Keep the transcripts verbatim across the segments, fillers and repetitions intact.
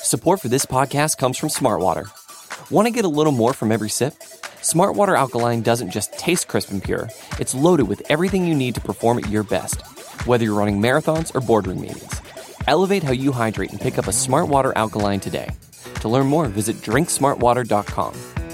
Support for this podcast comes from Smartwater. Want to get a little more from every sip? Smartwater Alkaline doesn't just taste crisp and pure, it's loaded with everything you need to perform at your best, whether you're running marathons or boardroom meetings. Elevate how you hydrate and pick up a Smartwater Alkaline today. To learn more, visit drink smartwater dot com.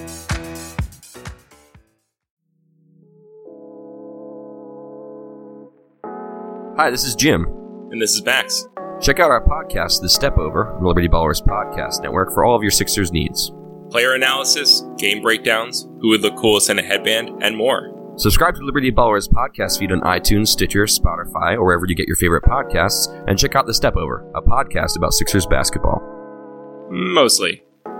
Hi, this is Jim. And this is Max. Check out our podcast, The Step Over, the Liberty Ballers Podcast Network, for all of your Sixers needs. Player analysis, game breakdowns, who would look coolest in a headband, and more. Subscribe to Liberty Ballers podcast feed on iTunes, Stitcher, Spotify, or wherever you get your favorite podcasts, and check out The Step Over, a podcast about Sixers basketball. Mostly.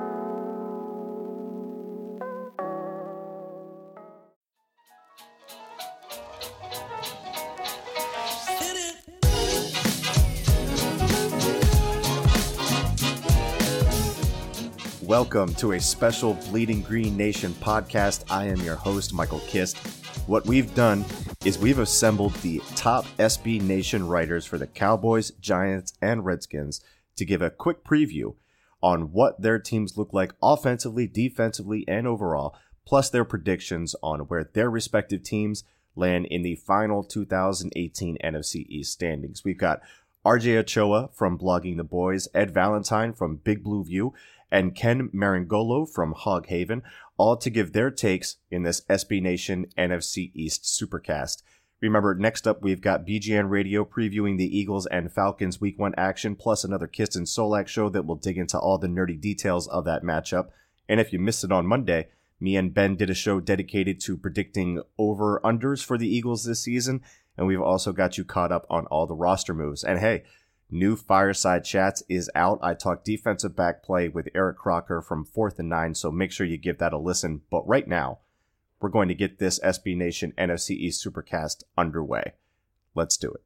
Welcome to a special Bleeding Green Nation podcast. I am your host, Michael Kist. What we've done is we've assembled the top S B Nation writers for the Cowboys, Giants, and Redskins to give a quick preview on what their teams look like offensively, defensively, and overall, plus their predictions on where their respective teams land in the final two thousand eighteen N F C East standings. We've got R J Ochoa from Blogging the Boys, Ed Valentine from Big Blue View, and Ken Marangolo from Hog Haven, all to give their takes in this S B Nation N F C East Supercast. Remember, next up, we've got B G N Radio previewing the Eagles and Falcons Week one action, plus another Kist and Solak show that will dig into all the nerdy details of that matchup. And if you missed it on Monday, me and Ben did a show dedicated to predicting over-unders for the Eagles this season, and we've also got you caught up on all the roster moves. And hey, new Fireside Chats is out. I talked defensive back play with Eric Crocker from Fourth and Nine, so make sure you give that a listen. But right now, we're going to get this S B Nation N F C East Supercast underway. Let's do it.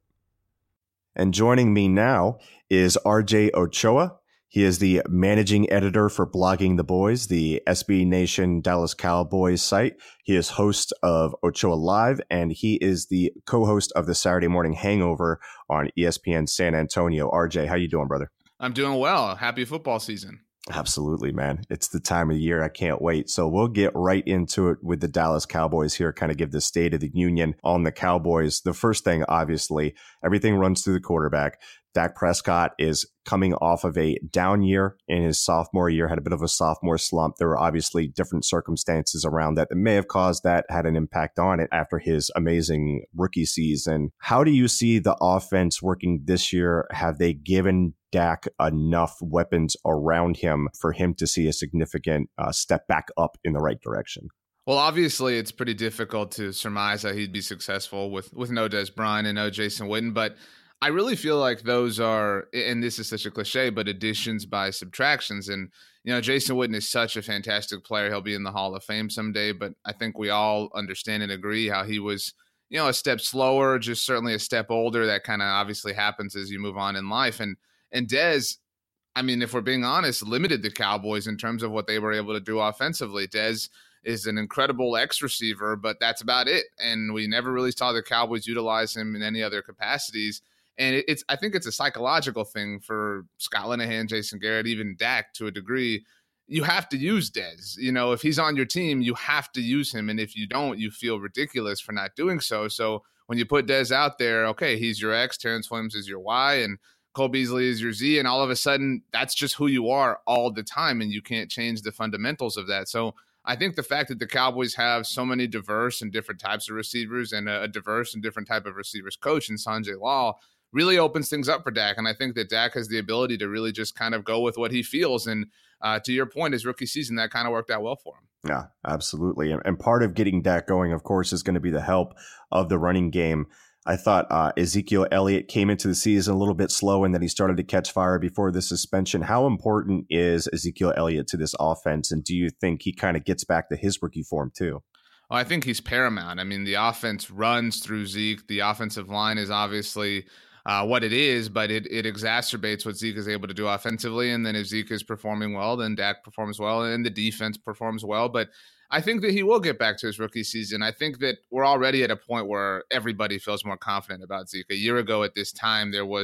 And joining me now is R J Ochoa. He is the managing editor for Blogging the Boys, the S B Nation Dallas Cowboys site. He is host of Ochoa Live, and he is the co-host of the Saturday Morning Hangover on E S P N San Antonio. R J, how you doing, brother? I'm doing well. Happy football season. Absolutely, man. It's the time of year. I can't wait. So we'll get right into it with the Dallas Cowboys here, kind of give the State of the Union on the Cowboys. The first thing, obviously, everything runs through the quarterback. Dak Prescott is coming off of a down year in his sophomore year, had a bit of a sophomore slump. There were obviously different circumstances around that that may have caused that, had an impact on it after his amazing rookie season. How do you see the offense working this year? Have they given Dak enough weapons around him for him to see a significant uh, step back up in the right direction? Well, obviously, it's pretty difficult to surmise that he'd be successful with, with no Des Bryant and no Jason Witten, but I really feel like those are, and this is such a cliche, but additions by subtractions. And, you know, Jason Witten is such a fantastic player. He'll be in the Hall of Fame someday, but I think we all understand and agree how he was, you know, a step slower, just certainly a step older. That kind of obviously happens as you move on in life. And, and Dez, I mean, if we're being honest, limited the Cowboys in terms of what they were able to do offensively. Dez is an incredible X receiver, but that's about it. And we never really saw the Cowboys utilize him in any other capacities. And it's, I think it's a psychological thing for Scott Linehan, Jason Garrett, even Dak to a degree. You have to use Dez. You know, if he's on your team, you have to use him. And if you don't, you feel ridiculous for not doing so. So when you put Dez out there, okay, he's your X, Terrence Williams is your Y, and Cole Beasley is your Z. And all of a sudden, that's just who you are all the time. And you can't change the fundamentals of that. So I think the fact that the Cowboys have so many diverse and different types of receivers and a, a diverse and different type of receivers coach in Sanjay Lal really opens things up for Dak. And I think that Dak has the ability to really just kind of go with what he feels. And uh, to your point, his rookie season, that kind of worked out well for him. Yeah, absolutely. And, and part of getting Dak going, of course, is going to be the help of the running game. I thought uh, Ezekiel Elliott came into the season a little bit slow and then he started to catch fire before the suspension. How important is Ezekiel Elliott to this offense? And do you think he kind of gets back to his rookie form too? Well, I think he's paramount. I mean, the offense runs through Zeke. The offensive line is obviously uh, what it is, but it, it exacerbates what Zeke is able to do offensively. And then if Zeke is performing well, then Dak performs well and the defense performs well. But I think that he will get back to his rookie season. I think that we're already at a point where everybody feels more confident about Zeke. A year ago at this time, there was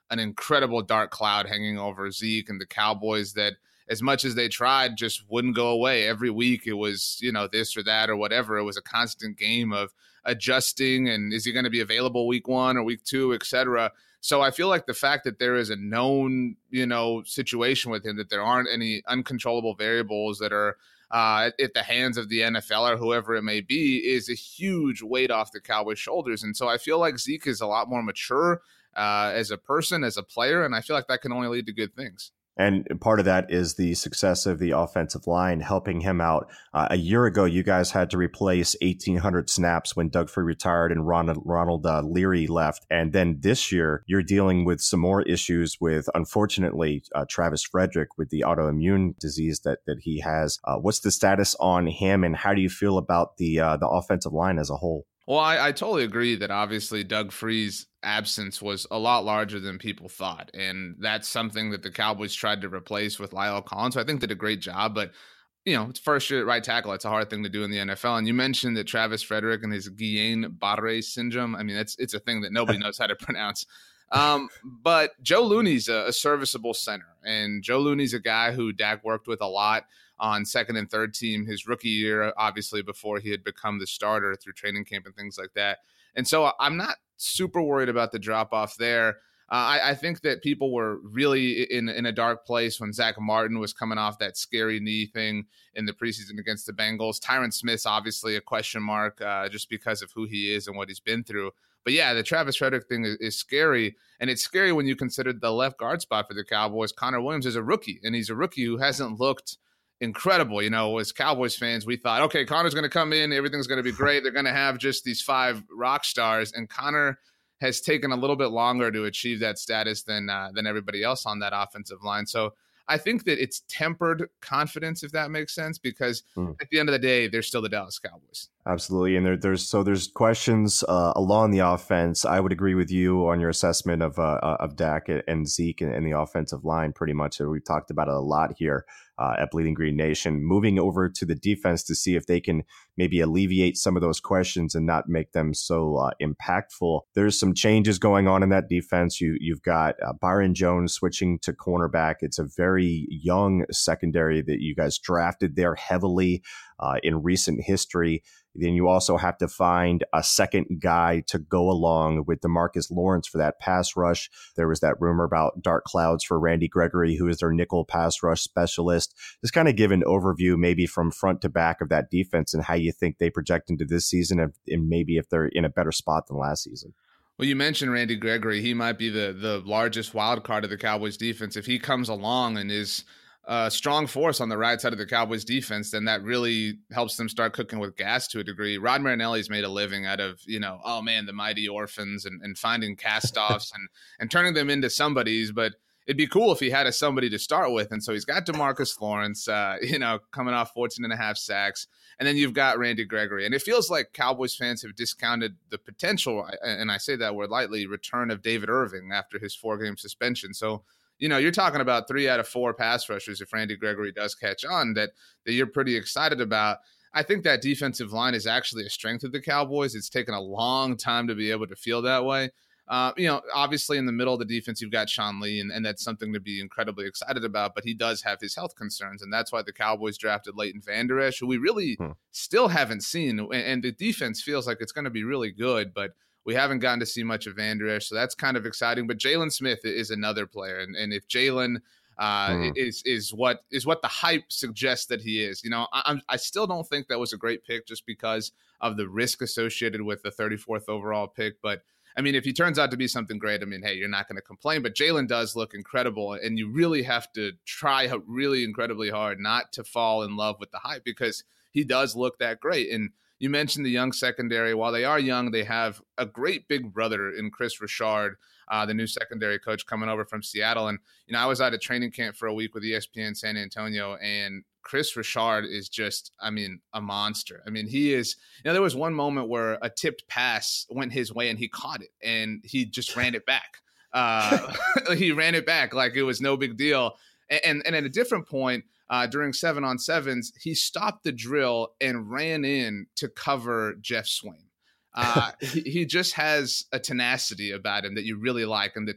an incredible dark cloud hanging over Zeke and the Cowboys that, as much as they tried, just wouldn't go away. Every week it was, you know, this or that or whatever. It was a constant game of adjusting, and is he going to be available week one or week two, et cetera. So I feel like the fact that there is a known, you know, situation with him, that there aren't any uncontrollable variables that are uh, at the hands of the N F L or whoever it may be, is a huge weight off the Cowboys' shoulders. And so I feel like Zeke is a lot more mature uh, as a person, as a player, and I feel like that can only lead to good things. And part of that is the success of the offensive line helping him out. Uh, a year ago, you guys had to replace eighteen hundred snaps when Doug Free retired and Ronald, Ronald uh, Leary left. And then this year, you're dealing with some more issues with, unfortunately, uh, Travis Frederick with the autoimmune disease that that he has. Uh, what's the status on him, and how do you feel about the uh, the offensive line as a whole? Well, I, I totally agree that obviously Doug Free's absence was a lot larger than people thought. And that's something that the Cowboys tried to replace with Lyle Collins, who I think did a great job. But, you know, it's first year at right tackle. It's a hard thing to do in the N F L. And you mentioned that Travis Frederick and his Guillain-Barré syndrome. I mean, it's, it's a thing that nobody knows how to pronounce. Um, but Joe Looney's a, a serviceable center. And Joe Looney's a guy who Dak worked with a lot on second and third team his rookie year, obviously before he had become the starter through training camp and things like that. And so I'm not super worried about the drop off there. Uh, I, I think that people were really in, in a dark place when Zach Martin was coming off that scary knee thing in the preseason against the Bengals. Tyron Smith's obviously a question mark uh, just because of who he is and what he's been through. But yeah, the Travis Frederick thing is, is scary. And it's scary when you consider the left guard spot for the Cowboys. Connor Williams is a rookie, and he's a rookie who hasn't looked incredible. You know, as Cowboys fans, we thought, okay, Connor's going to come in, everything's going to be great. They're going to have just these five rock stars, and Connor has taken a little bit longer to achieve that status than uh, than everybody else on that offensive line. So I think that it's tempered confidence, if that makes sense, because mm. at the end of the day, they're still the Dallas Cowboys. Absolutely. And there, there's so there's questions uh, along the offense. I would agree with you on your assessment of uh, of Dak and Zeke and, and the offensive line pretty much. We've talked about it a lot here uh, at Bleeding Green Nation. Moving over to the defense to see if they can maybe alleviate some of those questions and not make them so uh, impactful. There's some changes going on in that defense. You, you've got uh, Byron Jones switching to cornerback. It's a very young secondary that you guys drafted there heavily uh, in recent history. Then you also have to find a second guy to go along with DeMarcus Lawrence for that pass rush. There was that rumor about dark clouds for Randy Gregory, who is their nickel pass rush specialist. Just kind of give an overview maybe from front to back of that defense and how you think they project into this season, and, and maybe if they're in a better spot than last season. Well, you mentioned Randy Gregory. He might be the, the largest wild card of the Cowboys defense. If he comes along and is a strong force on the right side of the Cowboys defense, then that really helps them start cooking with gas to a degree. Rod Marinelli's made a living out of, you know, oh man, the mighty orphans and, and finding cast-offs and, and turning them into somebodies. But it'd be cool if he had a somebody to start with. And so he's got DeMarcus Lawrence, uh, you know, coming off fourteen and a half sacks. And then you've got Randy Gregory. And it feels like Cowboys fans have discounted the potential, and I say that word lightly, return of David Irving after his four-game suspension. So, you know, you're talking about three out of four pass rushers if Randy Gregory does catch on that, that you're pretty excited about. I think that defensive line is actually a strength of the Cowboys. It's taken a long time to be able to feel that way. Uh, you know, obviously in the middle of the defense, you've got Sean Lee, and, and that's something to be incredibly excited about, but he does have his health concerns, and that's why the Cowboys drafted Leighton Vander Esch, who we really hmm. still haven't seen, and, and the defense feels like it's going to be really good, but we haven't gotten to see much of Vander Esch, so that's kind of exciting. But Jalen Smith is another player, and, and if Jalen uh, mm. is is what is what the hype suggests that he is, you know, I, I'm, I still don't think that was a great pick just because of the risk associated with the thirty-fourth overall pick. But I mean, if he turns out to be something great, I mean, hey, you're not going to complain. But Jalen does look incredible, and you really have to try really incredibly hard not to fall in love with the hype because he does look that great. And you mentioned the young secondary. While they are young, they have a great big brother in Chris Richard, uh, the new secondary coach coming over from Seattle. And, you know, I was at a training camp for a week with E S P N San Antonio, and Chris Richard is just, I mean, a monster. I mean, he is, you know, there was one moment where a tipped pass went his way and he caught it and he just ran it back. Uh, he ran it back like it was no big deal. And, and at a different point, Uh, during seven on sevens, he stopped the drill and ran in to cover Jeff Swain. Uh, he, he just has a tenacity about him that you really like, and that's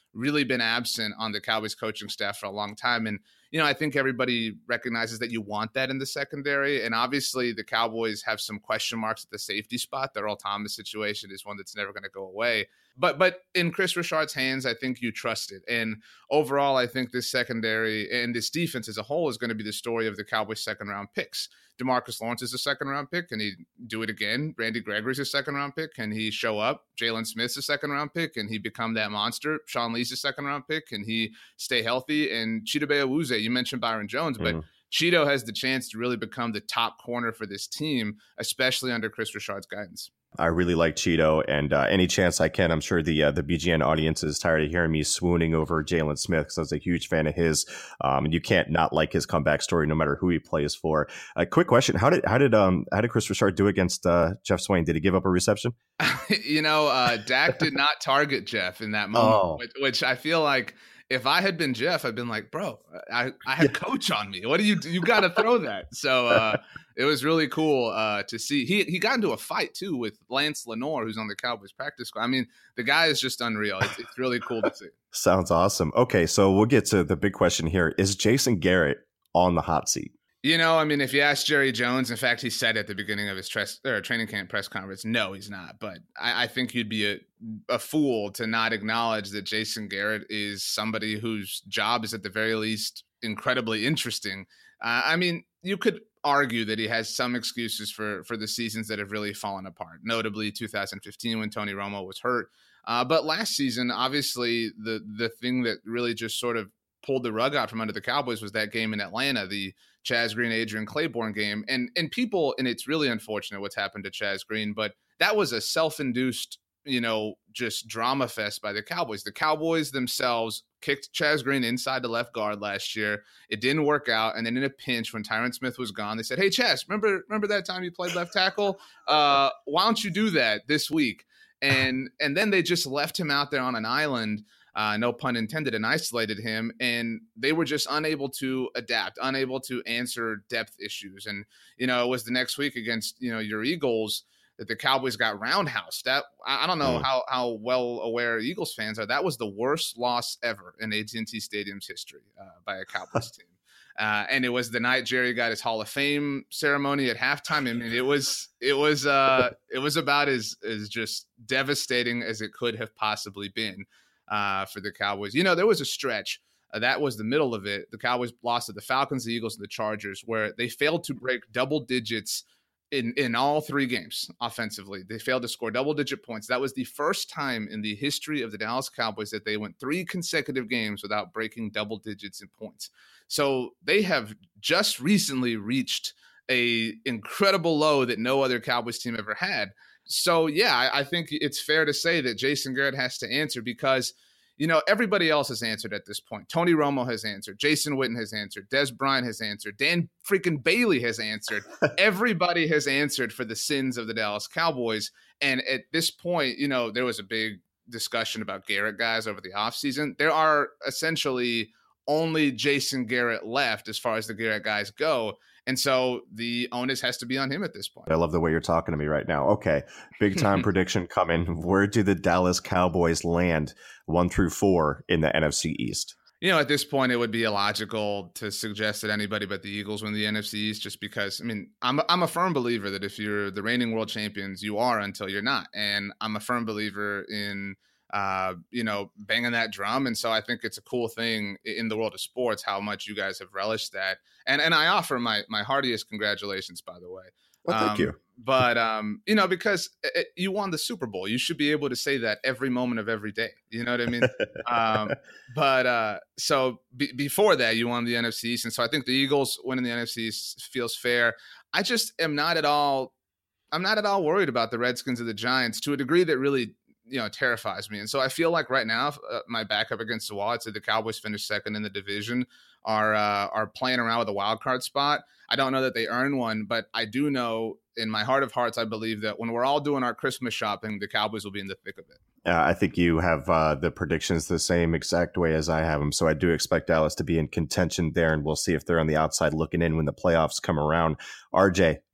really been absent on the Cowboys coaching staff for a long time. And, you know, I think everybody recognizes that you want that in the secondary. And obviously the Cowboys have some question marks at the safety spot. The Earl Thomas situation is one that's never going to go away. But but in Chris Richard's hands, I think you trust it. And overall, I think this secondary and this defense as a whole is going to be the story of the Cowboys' second-round picks. DeMarcus Lawrence is a second-round pick. Can he do it again? Randy Gregory's a second-round pick. Can he show up? Jalen Smith's a second-round pick. Can he become that monster? Sean Lee's a second-round pick. Can he stay healthy? And Chidobe Awuzie, you mentioned Byron Jones, but mm. Cheeto has the chance to really become the top corner for this team, especially under Chris Richard's guidance. I really like Cheeto, and uh, any chance I can, I'm sure the uh, the B G N audience is tired of hearing me swooning over Jalen Smith because I was a huge fan of his. Um, and you can't not like his comeback story, no matter who he plays for. A uh, quick question: How did how did um how did Chris Richard do against uh, Jeff Swain? Did he give up a reception? you know, uh, Dak did not target Jeff in that moment, oh. which, which I feel like. If I had been Jeff, I'd been like, bro, I, I had coach on me. What do you do? You got to throw that. So uh, it was really cool uh, to see. He he got into a fight, too, with Lance Lenoir, who's on the Cowboys practice squad. I mean, the guy is just unreal. It's, it's really cool to see. Sounds awesome. Okay, so we'll get to the big question here. Is Jason Garrett on the hot seat? You know, I mean, if you ask Jerry Jones, in fact, he said at the beginning of his tres- or training camp press conference, no, he's not. But I, I think you'd be a, a fool to not acknowledge that Jason Garrett is somebody whose job is at the very least incredibly interesting. Uh, I mean, you could argue that he has some excuses for, for the seasons that have really fallen apart, notably two thousand fifteen when Tony Romo was hurt. Uh, but last season, obviously, the the thing that really just sort of pulled the rug out from under the Cowboys was that game in Atlanta, the Chaz Green, Adrian Claiborne game. And and people, and it's really unfortunate what's happened to Chaz Green, but that was a self-induced, you know, just drama fest by the Cowboys. The Cowboys themselves kicked Chaz Green inside the left guard last year. It didn't work out. And then in a pinch when Tyron Smith was gone, they said, hey, Chaz, remember, remember that time you played left tackle? Uh, why don't you do that this week? And, and then they just left him out there on an island. Uh, no pun intended, and isolated him, and they were just unable to adapt, unable to answer depth issues. And, you know, it was the next week against, you know, your Eagles that the Cowboys got roundhoused. That I don't know mm. how, how well aware Eagles fans are. That was the worst loss ever in A T and T Stadium's history uh, by a Cowboys team. Uh, and it was the night Jerry got his Hall of Fame ceremony at halftime. I mean, it was it was uh, it was about as as just devastating as it could have possibly been. Uh, for the Cowboys. You know, there was a stretch. Uh, that was the middle of it. The Cowboys lost to the Falcons, the Eagles, and the Chargers, where they failed to break double digits in, in all three games offensively. They failed to score double-digit points. That was the first time in the history of the Dallas Cowboys that they went three consecutive games without breaking double digits in points. So they have just recently reached a incredible low that no other Cowboys team ever had. So, yeah, I, I think it's fair to say that Jason Garrett has to answer because, you know, everybody else has answered at this point. Tony Romo has answered. Jason Witten has answered. Des Bryant has answered. Dan freaking Bailey has answered. Everybody has answered for the sins of the Dallas Cowboys. And at this point, you know, there was a big discussion about Garrett guys over the offseason. There are essentially only Jason Garrett left as far as the Garrett guys go. And so the onus has to be on him at this point. I love the way you're talking to me right now. Okay, big time prediction coming. Where do the Dallas Cowboys land one through four in the N F C East? You know, at this point, it would be illogical to suggest that anybody but the Eagles win the N F C East just because, I mean, I'm, I'm a firm believer that if you're the reigning world champions, you are until you're not. And I'm a firm believer in Uh, you know, banging that drum. And so I think it's a cool thing in the world of sports, how much you guys have relished that. And and I offer my my heartiest congratulations, by the way. Well, thank um, you. But, um, you know, because it, you won the Super Bowl, you should be able to say that every moment of every day. You know what I mean? um, but uh, so b- before that, you won the N F C East. And so I think the Eagles winning the N F C East feels fair. I just am not at all, I'm not at all worried about the Redskins or the Giants to a degree that really, you know, terrifies me. And so I feel like right now, uh, my backup against the wall, I'd say the Cowboys finished second in the division, are uh, are playing around with a wild card spot. I don't know that they earn one, but I do know in my heart of hearts, I believe that when we're all doing our Christmas shopping, the Cowboys will be in the thick of it. Uh, I think you have uh, the predictions the same exact way as I have them. So I do expect Dallas to be in contention there, and we'll see if they're on the outside looking in when the playoffs come around. R J,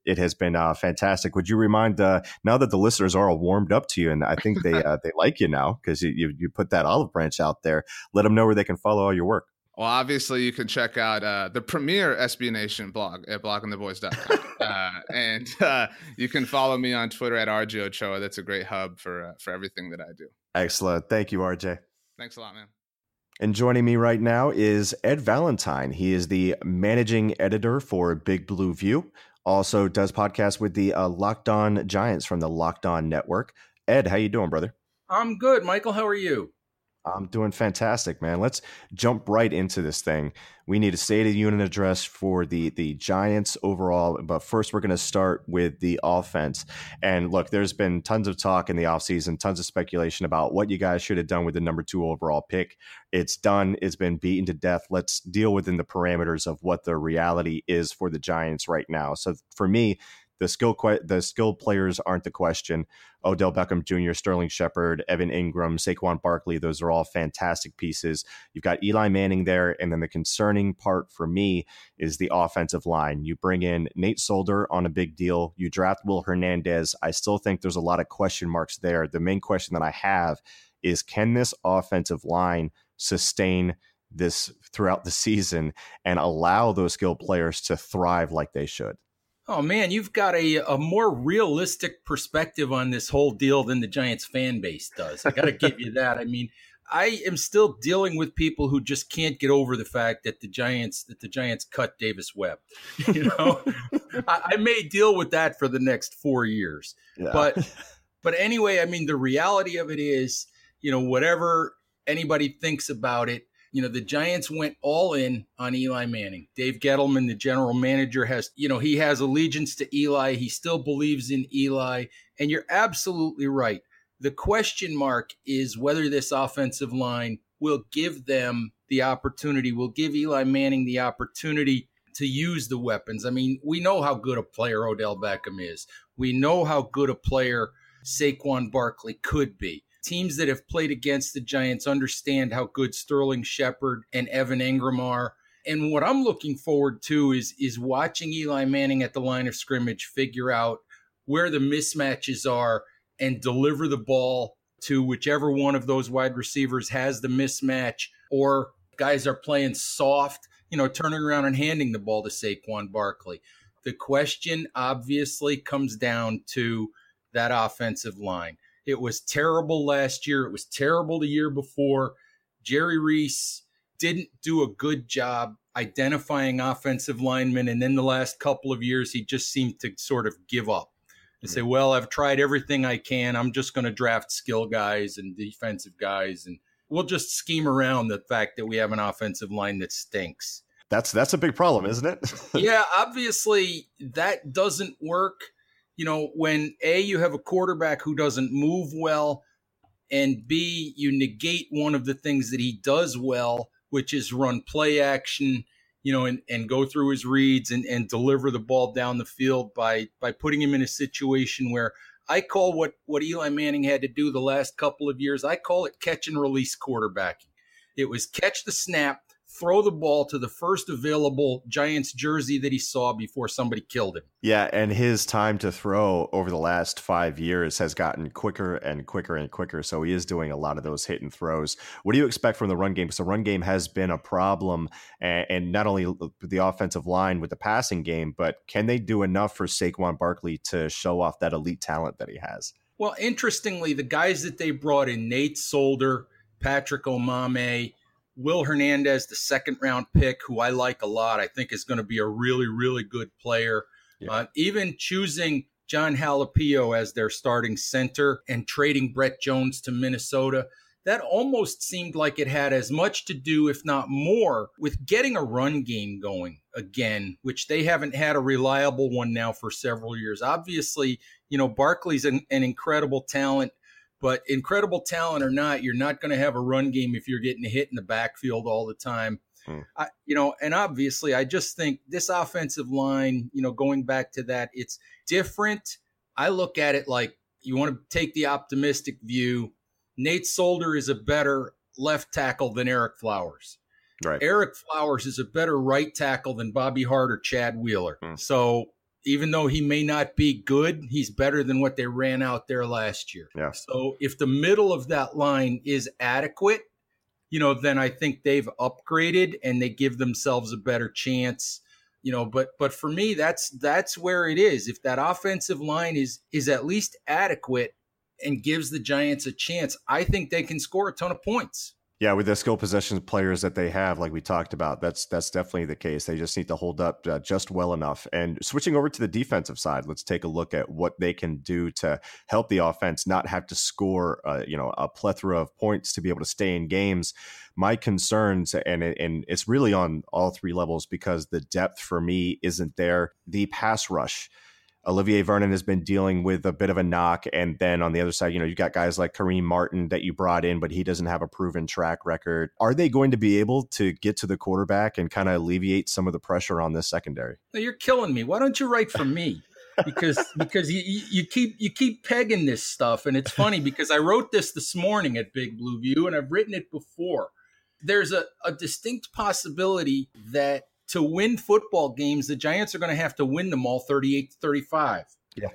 it has been uh, fantastic. Would you remind, uh, now that the listeners are all warmed up to you, and I think they uh, they like you now because you, you you put that olive branch out there, let them know where they can follow all your work. Well, obviously, you can check out uh, the premier S B Nation blog at blogging the boys dot com. uh, and uh, you can follow me on Twitter at R J Ochoa. That's a great hub for uh, for everything that I do. Excellent. Thank you, R J. Thanks a lot, man. And joining me right now is Ed Valentine. He is the managing editor for Big Blue View. Also does podcasts with the uh, Locked On Giants from the Locked On Network. Ed, how you doing, brother? I'm good. Michael, how are you? I'm doing fantastic, man. Let's jump right into this thing. We need a State of the Union address for the, the Giants overall. But first, we're going to start with the offense. And look, there's been tons of talk in the offseason, tons of speculation about what you guys should have done with the number two overall pick. It's done. It's been beaten to death. Let's deal within the parameters of what the reality is for the Giants right now. So for me, The skill que- the skilled players aren't the question. Odell Beckham Junior, Sterling Shepard, Evan Ingram, Saquon Barkley, those are all fantastic pieces. You've got Eli Manning there, and then the concerning part for me is the offensive line. You bring in Nate Solder on a big deal. You draft Will Hernandez. I still think there's a lot of question marks there. The main question that I have is, can this offensive line sustain this throughout the season and allow those skilled players to thrive like they should? Oh, man, you've got a, a more realistic perspective on this whole deal than the Giants fan base does. I got to give you that. I mean, I am still dealing with people who just can't get over the fact that the Giants that the Giants cut Davis Webb. You know, I, I may deal with that for the next four years. Yeah. But but anyway, I mean, the reality of it is, you know, whatever anybody thinks about it, you know, the Giants went all in on Eli Manning. Dave Gettleman, the general manager, has, you know, he has allegiance to Eli. He still believes in Eli. And you're absolutely right. The question mark is whether this offensive line will give them the opportunity, will give Eli Manning the opportunity to use the weapons. I mean, we know how good a player Odell Beckham is. We know how good a player Saquon Barkley could be. Teams that have played against the Giants understand how good Sterling Shepard and Evan Ingram are. And what I'm looking forward to is, is watching Eli Manning at the line of scrimmage figure out where the mismatches are and deliver the ball to whichever one of those wide receivers has the mismatch, or guys are playing soft, you know, turning around and handing the ball to Saquon Barkley. The question obviously comes down to that offensive line. It was terrible last year. It was terrible the year before. Jerry Reese didn't do a good job identifying offensive linemen. And then the last couple of years, he just seemed to sort of give up and say, well, I've tried everything I can. I'm just going to draft skill guys and defensive guys. And we'll just scheme around the fact that we have an offensive line that stinks. That's, that's a big problem, isn't it? Yeah, obviously that doesn't work. You know, when A, you have a quarterback who doesn't move well, and B, you negate one of the things that he does well, which is run play action, you know, and, and go through his reads and, and deliver the ball down the field by by putting him in a situation where I call what, what Eli Manning had to do the last couple of years, I call it catch and release quarterbacking. It was catch the snap, throw the ball to the first available Giants jersey that he saw before somebody killed him. Yeah, and his time to throw over the last five years has gotten quicker and quicker and quicker, so he is doing a lot of those hit and throws. What do you expect from the run game? Because the run game has been a problem, and, and not only the offensive line with the passing game, but can they do enough for Saquon Barkley to show off that elite talent that he has? Well, interestingly, the guys that they brought in, Nate Solder, Patrick Omameh, Will Hernandez, the second round pick, who I like a lot, I think is going to be a really, really good player. Yeah. Uh, even choosing John Halapio as their starting center and trading Brett Jones to Minnesota, that almost seemed like it had as much to do, if not more, with getting a run game going again, which they haven't had a reliable one now for several years. Obviously, you know, Barkley's an, an incredible talent. But incredible talent or not, you're not going to have a run game if you're getting hit in the backfield all the time. Hmm. I, you know, and obviously, I just think this offensive line, you know, going back to that, it's different. I look at it like you want to take the optimistic view. Nate Solder is a better left tackle than Eric Flowers. Right. Eric Flowers is a better right tackle than Bobby Hart or Chad Wheeler. Hmm. So even though he may not be good, he's better than what they ran out there last year. Yeah. So if the middle of that line is adequate, you know, then I think they've upgraded and they give themselves a better chance. You know, but but for me, that's that's where it is. If that offensive line is is at least adequate and gives the Giants a chance, I think they can score a ton of points. Yeah, with the skill possession players that they have, like we talked about, that's that's definitely the case. They just need to hold up uh, just well enough. And switching over to the defensive side, let's take a look at what they can do to help the offense not have to score, uh, you know, a plethora of points to be able to stay in games. My concerns, and and it's really on all three levels because the depth for me isn't there. The pass rush. Olivier Vernon has been dealing with a bit of a knock. And then on the other side, you know, you got guys like Kareem Martin that you brought in, but he doesn't have a proven track record. Are they going to be able to get to the quarterback and kind of alleviate some of the pressure on this secondary? Now, you're killing me. Why don't you write for me? Because because you, you keep you keep pegging this stuff. And it's funny because I wrote this this morning at Big Blue View and I've written it before. There's a, a distinct possibility that to win football games, the Giants are going to have to win them all thirty-eight to thirty-five. Yeah.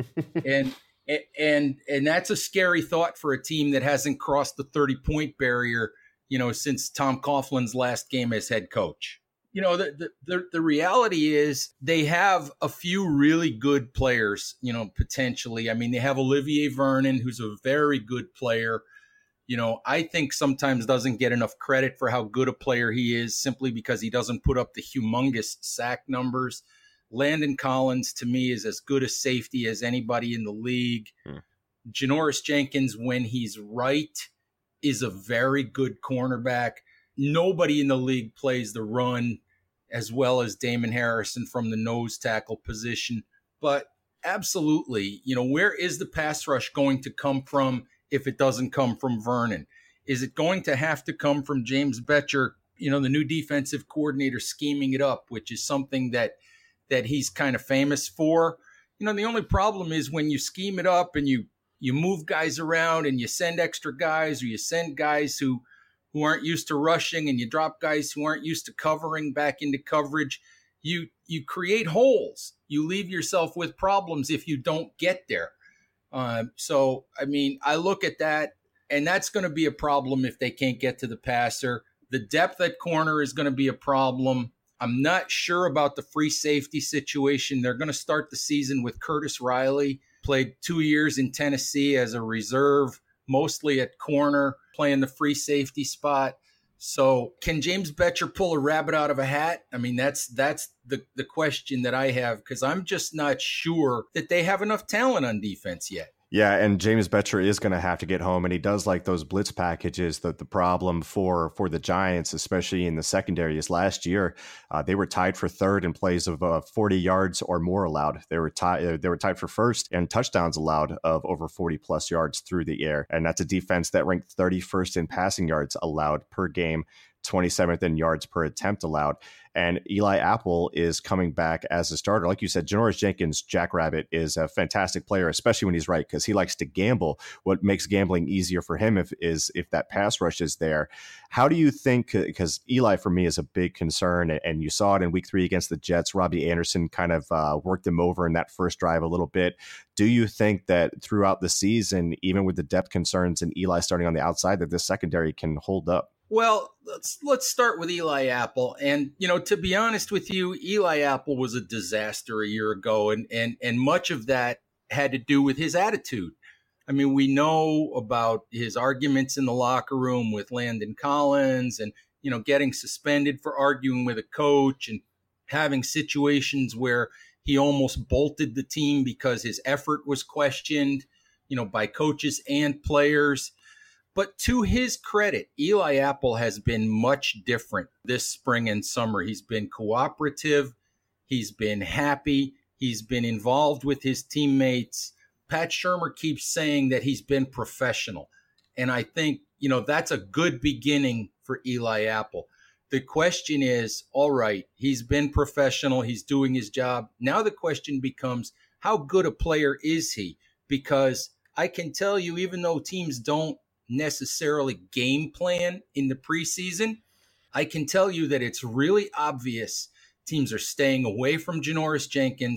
and and and that's a scary thought for a team that hasn't crossed the thirty-point barrier, you know, since Tom Coughlin's last game as head coach. You know, the, the the the reality is they have a few really good players, you know, potentially. I mean, they have Olivier Vernon, who's a very good player. You know, I think sometimes doesn't get enough credit for how good a player he is simply because he doesn't put up the humongous sack numbers. Landon Collins, to me, is as good a safety as anybody in the league. Hmm. Janoris Jenkins, when he's right, is a very good cornerback. Nobody in the league plays the run as well as Damon Harrison from the nose tackle position. But absolutely, you know, where is the pass rush going to come from if it doesn't come from Vernon? Is it going to have to come from James Bettcher, you know, the new defensive coordinator, scheming it up, which is something that that he's kind of famous for? You know, the only problem is when you scheme it up and you you move guys around and you send extra guys or you send guys who who aren't used to rushing and you drop guys who aren't used to covering back into coverage, you you create holes. You leave yourself with problems if you don't get there. Um, so, I mean, I look at that, and that's going to be a problem if they can't get to the passer. The depth at corner is going to be a problem. I'm not sure about the free safety situation. They're going to start the season with Curtis Riley, played two years in Tennessee as a reserve, mostly at corner, playing the free safety spot. So can James Bettcher pull a rabbit out of a hat? I mean, that's that's the, the question that I have, because I'm just not sure that they have enough talent on defense yet. Yeah, and James Bettcher is going to have to get home, and he does like those blitz packages. That the problem for for the Giants, especially in the secondary, is last year uh, they were tied for third in plays of uh, forty yards or more allowed. They were tied. They were tied for first in touchdowns allowed of over forty plus yards through the air, and that's a defense that ranked thirty-first in passing yards allowed per game, twenty-seventh in yards per attempt allowed. And Eli Apple is coming back as a starter. Like you said, Janoris Jenkins, Jackrabbit, is a fantastic player, especially when he's right, because he likes to gamble. What makes gambling easier for him if, is if that pass rush is there. How do you think, because Eli for me is a big concern, and you saw it in week three against the Jets, Robbie Anderson kind of uh, worked him over in that first drive a little bit. Do you think that throughout the season, even with the depth concerns and Eli starting on the outside, that this secondary can hold up? Well, let's let's start with Eli Apple. And, you know, to be honest with you, Eli Apple was a disaster a year ago. And, and, and much of that had to do with his attitude. I mean, we know about his arguments in the locker room with Landon Collins and, you know, getting suspended for arguing with a coach and having situations where he almost bolted the team because his effort was questioned, you know, by coaches and players. But to his credit, Eli Apple has been much different this spring and summer. He's been cooperative. He's been happy. He's been involved with his teammates. Pat Shurmur keeps saying that he's been professional. And I think, you know, that's a good beginning for Eli Apple. The question is, all right, he's been professional. He's doing his job. Now the question becomes, how good a player is he? Because I can tell you, even though teams don't necessarily game plan in the preseason, I can tell you that it's really obvious teams are staying away from Janoris Jenkins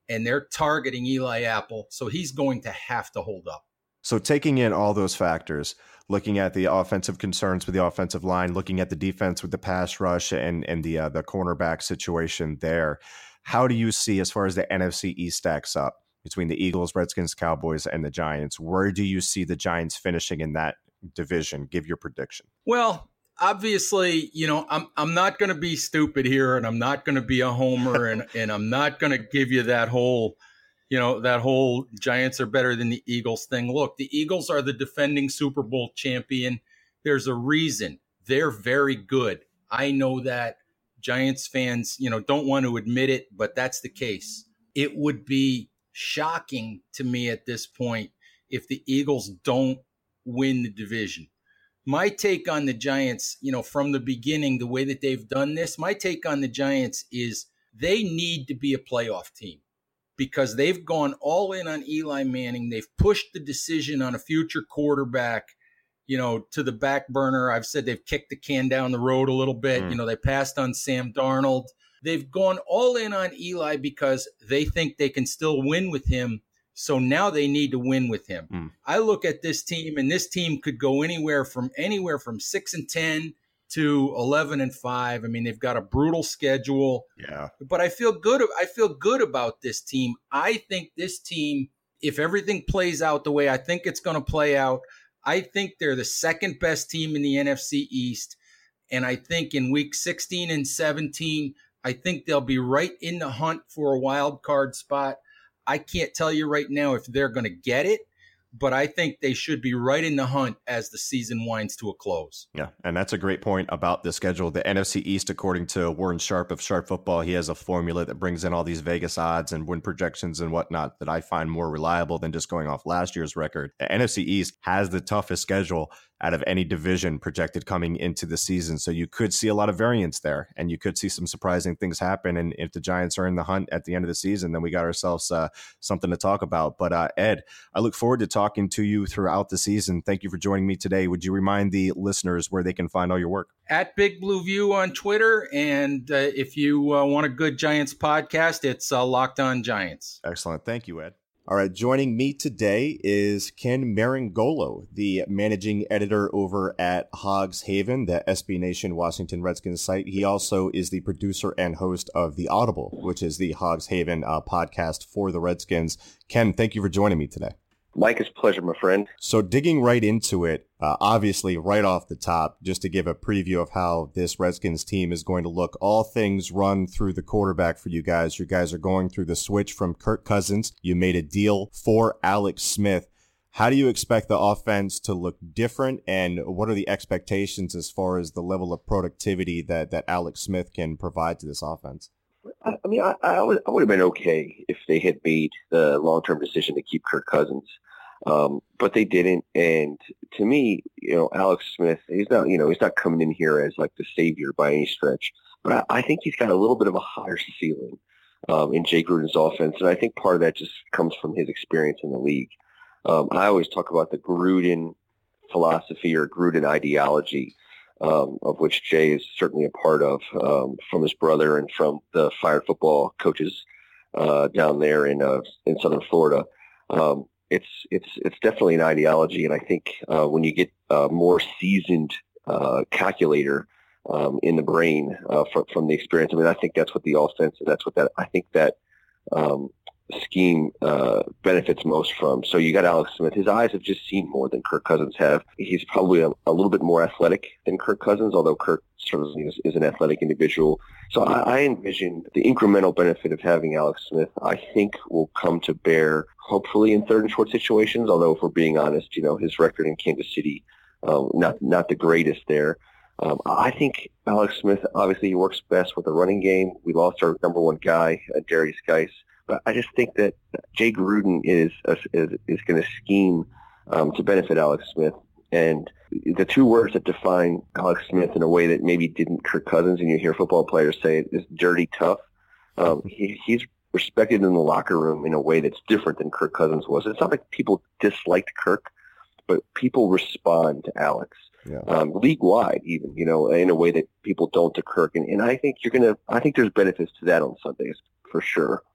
and they're targeting Eli Apple, so he's going to have to hold up. So taking in all those factors, looking at the offensive concerns with the offensive line, looking at the defense with the pass rush and, and the uh, the cornerback situation there, how do you see, as far as the N F C East stacks up between the Eagles, Redskins, Cowboys, and the Giants, where do you see the Giants finishing in that division? Give your prediction. Well, obviously, you know, I'm I'm not going to be stupid here, and I'm not going to be a homer, and, and I'm not going to give you that whole, you know, that whole Giants are better than the Eagles thing. Look, the Eagles are the defending Super Bowl champion. There's a reason. They're very good. I know that. Giants fans, you know, don't want to admit it, but that's the case. It would be shocking to me at this point if the Eagles don't win the division. My take on the Giants, you know, from the beginning, the way that they've done this, my take on the Giants is they need to be a playoff team because they've gone all in on Eli Manning. They've pushed the decision on a future quarterback, you know, to the back burner. I've said they've kicked the can down the road a little bit. Mm. You know, they passed on Sam Darnold. They've gone all in on Eli because they think they can still win with him. So now they need to win with him. Mm. I look at this team, and this team could go anywhere from anywhere from six and ten to eleven and five. I mean, they've got a brutal schedule. Yeah. But I feel good. I feel good about this team. I think this team, if everything plays out the way I think it's going to play out, I think they're the second best team in the N F C East. And I think in week sixteen and seventeen, I think they'll be right in the hunt for a wild card spot. I can't tell you right now if they're going to get it, but I think they should be right in the hunt as the season winds to a close. Yeah, and that's a great point about the schedule. The N F C East, according to Warren Sharp of Sharp Football, he has a formula that brings in all these Vegas odds and win projections and whatnot that I find more reliable than just going off last year's record. The N F C East has the toughest schedule out of any division projected coming into the season. So you could see a lot of variance there, and you could see some surprising things happen. And if the Giants are in the hunt at the end of the season, then we got ourselves uh, something to talk about. But uh, Ed, I look forward to talking to you throughout the season. Thank you for joining me today. Would you remind the listeners where they can find all your work? At Big Blue View on Twitter. And uh, if you uh, want a good Giants podcast, it's uh, Locked On Giants. Excellent. Thank you, Ed. All right, joining me today is Ken Marangolo, the managing editor over at Hogs Haven, the S B Nation Washington Redskins site. He also is the producer and host of The Audible, which is the Hogs Haven uh, podcast for the Redskins. Ken, thank you for joining me today. Mike, it's a pleasure, my friend. So digging right into it, uh, obviously right off the top, just to give a preview of how this Redskins team is going to look, all things run through the quarterback for you guys. You guys are going through the switch from Kirk Cousins. You made a deal for Alex Smith. How do you expect the offense to look different, and what are the expectations as far as the level of productivity that, that Alex Smith can provide to this offense? I, I mean, I, I, would, I would have been okay if they had made the long-term decision to keep Kirk Cousins. Um, but they didn't. And to me, you know, Alex Smith, he's not, you know, he's not coming in here as like the savior by any stretch, but I, I think he's got a little bit of a higher ceiling, um, in Jay Gruden's offense. And I think part of that just comes from his experience in the league. Um, I always talk about the Gruden philosophy or Gruden ideology, um, of which Jay is certainly a part of, um, from his brother and from the fired football coaches, uh, down there in, uh, in Southern Florida. Um, It's it's it's definitely an ideology, and I think uh, when you get a more seasoned uh, calculator um, in the brain uh, from from the experience, I mean, I think that's what the offense, and that's what that I think that um, scheme uh, benefits most from. So you got Alex Smith. His eyes have just seen more than Kirk Cousins have. He's probably a, a little bit more athletic than Kirk Cousins, although Kirk certainly is, is an athletic individual. So I, I envision the incremental benefit of having Alex Smith, I think, will come to bear hopefully in third and short situations, although if we're being honest, you know, his record in Kansas City, um, not not the greatest there. Um, I think Alex Smith, obviously, he works best with the running game. We lost our number one guy, uh, Darius Geis. But I just think that Jay Gruden is uh, is, is going to scheme um, to benefit Alex Smith. And the two words that define Alex Smith in a way that maybe didn't Kirk Cousins, and you hear football players say it, is dirty tough. Um, he, he's respected in the locker room in a way that's different than Kirk Cousins was. It's not like people disliked Kirk, but people respond to Alex. Yeah. Um, league-wide even, you know, in a way that people don't to Kirk. And, and I think you're going to – I think there's benefits to that on Sundays for sure.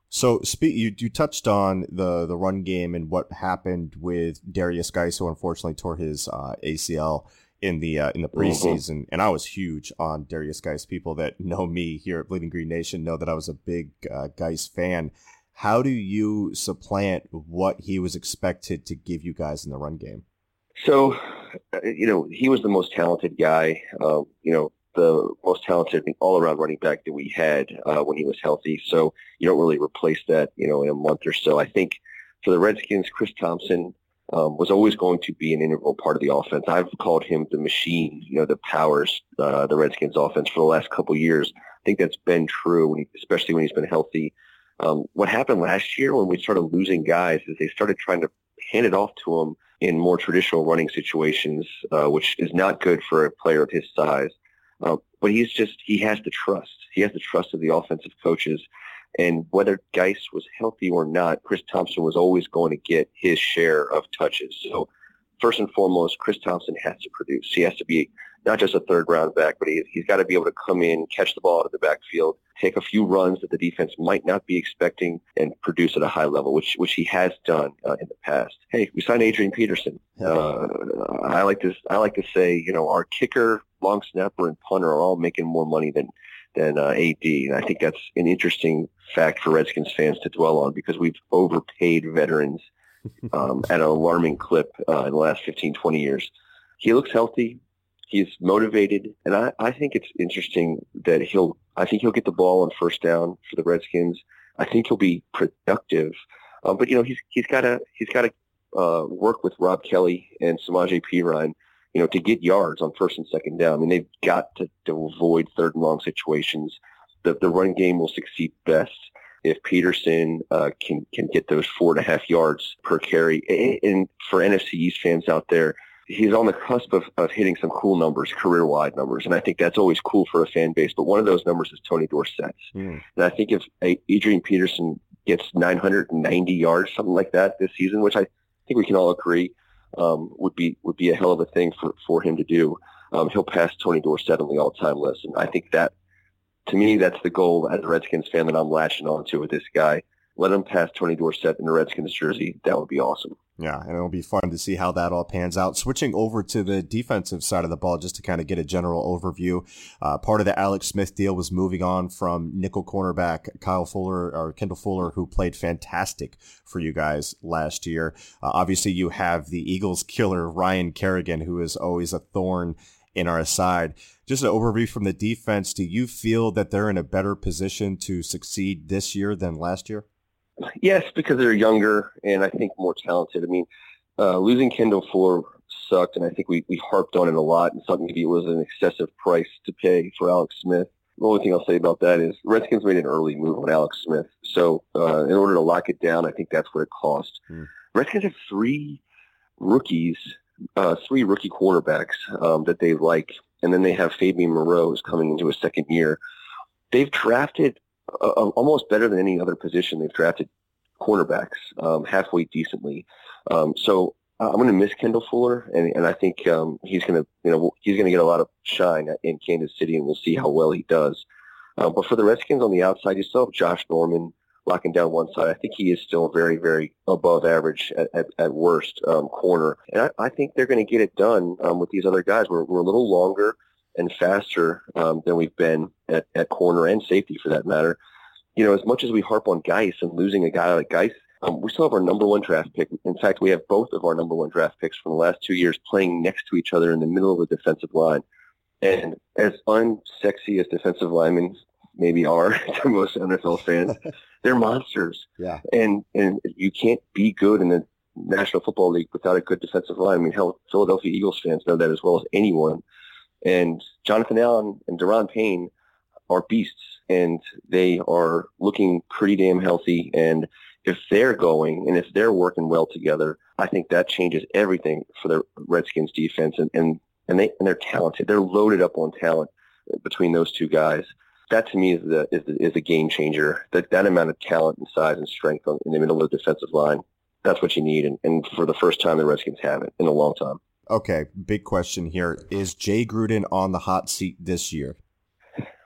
So speak, you you touched on the, the run game and what happened with Derrius Guice, who unfortunately tore his uh, A C L in the uh, in the preseason, mm-hmm. and I was huge on Derrius Guice. People that know me here at Bleeding Green Nation know that I was a big uh, Guice fan. How do you supplant what he was expected to give you guys in the run game? So, you know, he was the most talented guy. Um, you know. The most talented all-around running back that we had uh, when he was healthy. So you don't really replace that, you know, in a month or so. I think for the Redskins, Chris Thompson um, was always going to be an integral part of the offense. I've called him the machine, you know, that powers uh, the Redskins offense for the last couple of years. I think that's been true, when he, especially when he's been healthy. Um, what happened last year when we started losing guys is they started trying to hand it off to him in more traditional running situations, uh, which is not good for a player of his size. Uh, but he's just, he has the trust. He has the trust of the offensive coaches. And whether Guice was healthy or not, Chris Thompson was always going to get his share of touches. So first and foremost, Chris Thompson has to produce. He has to be not just a third round back, but he, he's got to be able to come in, catch the ball out of the backfield, take a few runs that the defense might not be expecting, and produce at a high level, which which he has done uh, in the past. Hey, we signed Adrian Peterson. Uh, I like to I like to say, you know, our kicker, long snapper, and punter are all making more money than than uh, A D, and I think that's an interesting fact for Redskins fans to dwell on, because we've overpaid veterans um, at an alarming clip uh, in the last fifteen, twenty years. He looks healthy. He's motivated, and I, I think it's interesting that he'll. I think he'll get the ball on first down for the Redskins. I think he'll be productive, um, but you know he's he's got to he's got to uh, work with Rob Kelly and Samaje Perine, you know, to get yards on first and second down. I mean, they've got to, to avoid third and long situations. The the run game will succeed best if Peterson uh, can can get those four and a half yards per carry. And, and for N F C East fans out there, he's on the cusp of, of hitting some cool numbers, career-wide numbers, and I think that's always cool for a fan base. But one of those numbers is Tony Dorsett's. Mm. And I think if Adrian Peterson gets nine hundred ninety yards, something like that this season, which I think we can all agree um, would be would be a hell of a thing for, for him to do, um, he'll pass Tony Dorsett on the all-time list. And I think that, to me, that's the goal as a Redskins fan that I'm latching on to with this guy. Let him pass Tony Dorsett in the Redskins jersey. That would be awesome. Yeah, and it'll be fun to see how that all pans out. Switching over to the defensive side of the ball, just to kind of get a general overview. Uh, part of the Alex Smith deal was moving on from nickel cornerback Kyle Fuller, or Kendall Fuller, who played fantastic for you guys last year. Uh, obviously, you have the Eagles killer Ryan Kerrigan, who is always a thorn in our side. Just an overview from the defense. Do you feel that they're in a better position to succeed this year than last year? Yes, because they're younger and I think more talented. I mean, uh, losing Kendall Fuller sucked, and I think we, we harped on it a lot and thought maybe it was an excessive price to pay for Alex Smith. The only thing I'll say about that is the Redskins made an early move on Alex Smith. So uh, in order to lock it down, I think that's what it cost. Hmm. Redskins have three rookies, uh, three rookie quarterbacks um, that they like, and then they have Fabian Moreau who's coming into his second year. They've drafted Uh, almost better than any other position. They've drafted cornerbacks um, halfway decently. Um, so uh, I'm going to miss Kendall Fuller, and, and I think um, he's going to, you know, he's going to get a lot of shine in Kansas City, and we'll see how well he does. Uh, but for the Redskins on the outside, you still have Josh Norman locking down one side. I think he is still very, very above average at, at, at worst um, corner, and I, I think they're going to get it done um, with these other guys. We're, we're a little longer and faster um, than we've been at, at corner and safety, for that matter. You know, as much as we harp on Guice and losing a guy like Guice, um, we still have our number one draft pick. In fact, we have both of our number one draft picks from the last two years playing next to each other in the middle of the defensive line. And as unsexy as defensive linemen maybe are to most N F L fans, they're monsters. Yeah. And and you can't be good in the National Football League without a good defensive line. I mean, hell, Philadelphia Eagles fans know that as well as anyone. And Jonathan Allen and Daron Payne are beasts, and they are looking pretty damn healthy. And if they're going and if they're working well together, I think that changes everything for the Redskins defense. And, and, and, they, and they're talented. They're loaded up on talent between those two guys. That, to me, is the is, the, is a game changer. That, that amount of talent and size and strength on, in the middle of the defensive line, that's what you need. And, and for the first time, the Redskins have it in a long time. Okay, big question here. Is Jay Gruden on the hot seat this year?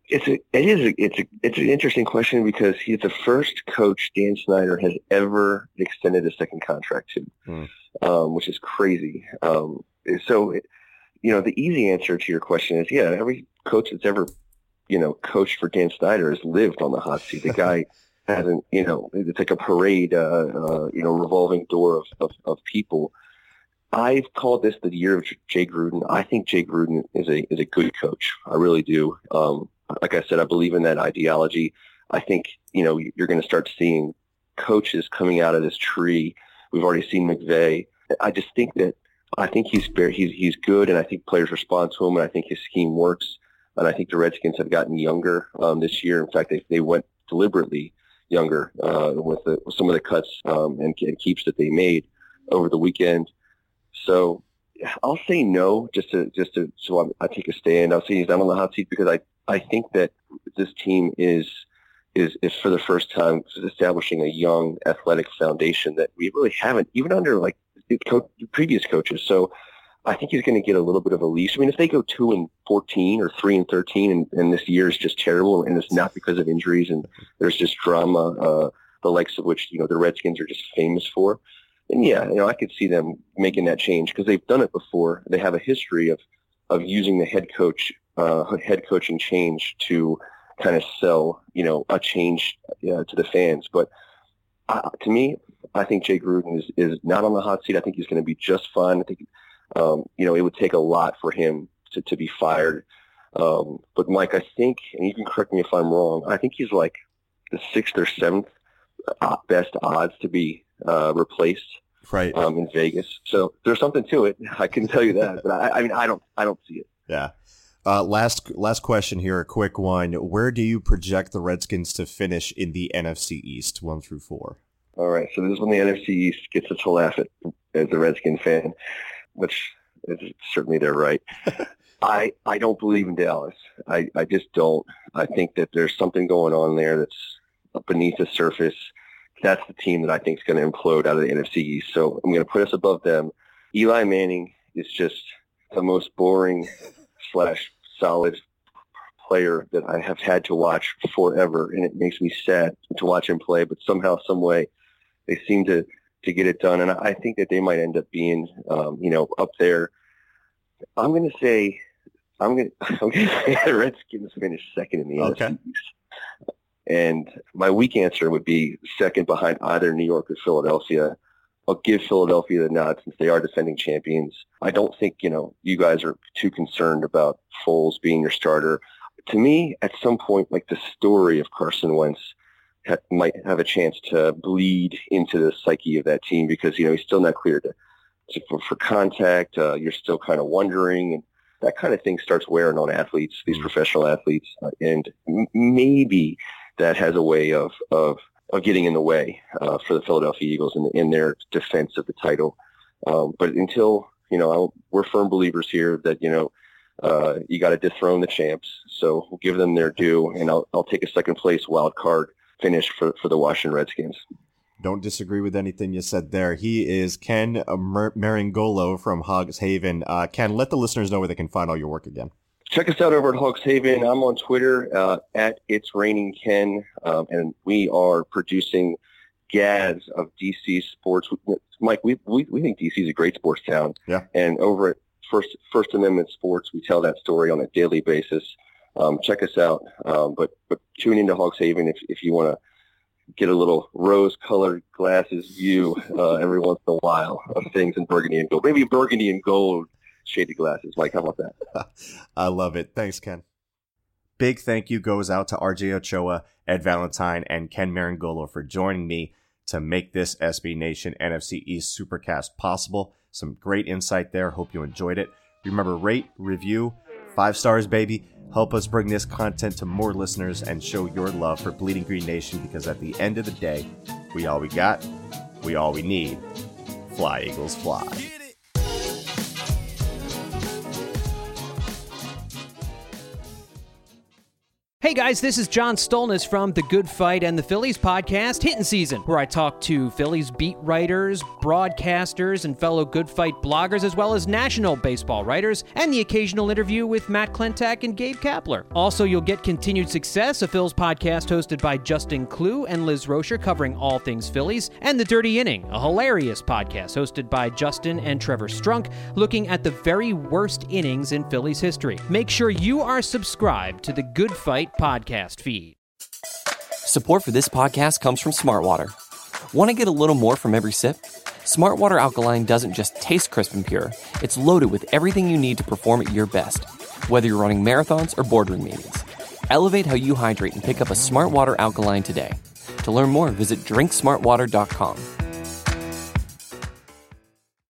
It's a, it is a, it's a, it's an interesting question because he's the first coach Dan Snyder has ever extended a second contract to, mm. um, which is crazy. Um, so, it, you know, the easy answer to your question is, yeah, every coach that's ever, you know, coached for Dan Snyder has lived on the hot seat. The guy hasn't, you know, it's like a parade, uh, uh, you know, revolving door of, of, of people. I've called this the year of Jay Gruden. I think Jay Gruden is a is a good coach. I really do. Um, like I said, I believe in that ideology. I think, you know, you're going to start seeing coaches coming out of this tree. We've already seen McVay. I just think that I think he's he's he's good, and I think players respond to him, and I think his scheme works. And I think the Redskins have gotten younger um, this year. In fact, they they went deliberately younger uh, with, the, with some of the cuts um, and, and keeps that they made over the weekend. So I'll say no, just to just to so I, I take a stand. I'll say he's not on the hot seat because I, I think that this team is is is for the first time establishing a young athletic foundation that we really haven't even under like co- previous coaches. So I think he's going to get a little bit of a leash. I mean, if they go two and fourteen or three and thirteen, and, and this year is just terrible, and it's not because of injuries and there's just drama, uh, the likes of which you know the Redskins are just famous for. And yeah, you know, I could see them making that change because they've done it before. They have a history of, of using the head coach, uh, head coaching change to kind of sell, you know, a change uh, to the fans. But uh, to me, I think Jay Gruden is, is not on the hot seat. I think he's going to be just fine. I think, um, you know, it would take a lot for him to, to be fired. Um, but Mike, I think, and you can correct me if I'm wrong, I think he's like the sixth or seventh best odds to be uh, replaced right um, in Vegas. So there's something to it. I can tell you that, but I, I mean, I don't, I don't see it. Yeah. Uh, last, last question here. A quick one. Where do you project the Redskins to finish in the N F C East, one through four? All right. So this is when the N F C East gets us to laugh at as a Redskin fan, which is certainly their right. I, I don't believe in Dallas. I, I just don't. I think that there's something going on there that's beneath the surface. That's the team that I think is going to implode out of the N F C East. So I'm going to put us above them. Eli Manning is just the most boring slash solid player that I have had to watch forever, and it makes me sad to watch him play. But somehow, some way, they seem to, to get it done, and I think that they might end up being, um, you know, up there. I'm going to say, I'm going to, I'm going to say the Redskins finish second in the okay. N F C East. And my weak answer would be second behind either New York or Philadelphia. I'll give Philadelphia the nod since they are defending champions. I don't think, you know, you guys are too concerned about Foles being your starter. To me, at some point, like the story of Carson Wentz ha- might have a chance to bleed into the psyche of that team because, you know, he's still not cleared to, to, for, for contact. Uh, you're still kind of wondering. And that kind of thing starts wearing on athletes, these professional athletes. Uh, and m- maybe that has a way of, of, of getting in the way uh, for the Philadelphia Eagles in, in their defense of the title. Um, but until, you know, I'll, we're firm believers here that, you know, uh, you got to dethrone the champs. So we'll give them their due, and I'll, I'll take a second place wild card finish for, for the Washington Redskins. Don't disagree with anything you said there. He is Ken Mer- Marangolo from Hogs Haven. Uh, Ken, let the listeners know where they can find all your work again. Check us out over at Hogs Haven. I'm on Twitter uh, at It's Raining Ken, um, and we are producing Gads of D C Sports. Mike, we we, we think D C is a great sports town. Yeah. And over at First First Amendment Sports, we tell that story on a daily basis. Um, check us out. Um, but but tune into Hogs Haven if if you want to get a little rose-colored glasses view uh, every once in a while of things in burgundy and gold. Maybe burgundy and gold shaded glasses. Mike, how about that? I love it. Thanks, Ken. Big thank you goes out to R J Ochoa, Ed Valentine, and Ken Marangolo for joining me to make this S B Nation N F C East Supercast possible. Some great insight there. Hope you enjoyed it. Remember, rate, review, five stars, baby. Help us bring this content to more listeners and show your love for Bleeding Green Nation, because at the end of the day, we all we got, we all we need. Fly, Eagles, fly. Hey guys, this is John Stolnis from The Good Fight and the Phillies podcast, Hittin' Season, where I talk to Phillies beat writers, broadcasters, and fellow Good Fight bloggers, as well as national baseball writers, and the occasional interview with Matt Klentak and Gabe Kapler. Also, you'll get Continued Success, a Phils podcast hosted by Justin Klugh and Liz Rocher, covering all things Phillies, and The Dirty Inning, a hilarious podcast hosted by Justin and Trevor Strunk, looking at the very worst innings in Phillies history. Make sure you are subscribed to The Good Fight podcast feed. Support for this podcast comes from Smartwater. Want to get a little more from every sip? Smartwater Alkaline doesn't just taste crisp and pure, it's loaded with everything you need to perform at your best, whether you're running marathons or boardroom meetings. Elevate how you hydrate and pick up a Smartwater Alkaline today. To learn more, visit drink smart water dot com.